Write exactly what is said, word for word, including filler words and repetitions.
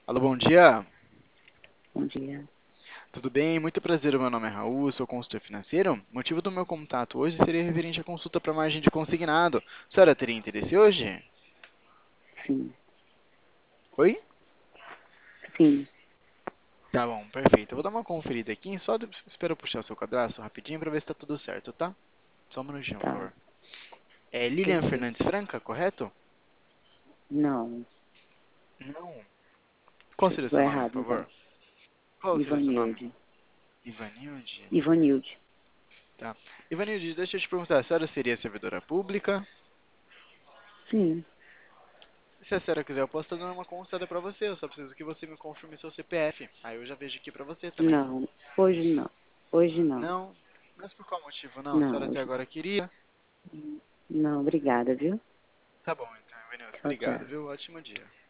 Alô, bom dia. Bom dia. Tudo bem? Muito prazer, o meu nome é Raul, sou consultor financeiro. O motivo do meu contato hoje seria referente à consulta para margem de consignado. A senhora teria interesse hoje? Sim, Oi? sim, Tá bom, perfeito. Eu vou dar uma conferida aqui, só de- espero eu puxar o seu cadastro rapidinho para ver se tá tudo certo, tá? Só um minutinho, por tá, favor. É Lilian perfeito. Fernandes Franca, correto? Não, Não. Qual você seria o estudou seu nome, por errado, então. favor? Qual seria o seu nome? Ivanilde. Ivanilde. Ivanilde. Tá. Ivanilde, deixa eu te perguntar, a senhora seria servidora pública? Sim, Se a senhora quiser, eu posso estar dando uma consulta pra você. Eu só preciso que você me confirme seu C P F. Aí eu já vejo aqui pra você também. não, hoje não. Hoje não. Não? Mas por qual motivo não? A senhora Não, até hoje agora queria? não. Não, obrigada, viu? Tá bom, então, Evanilson. Tchau, Obrigado, tchau. viu? Ótimo dia.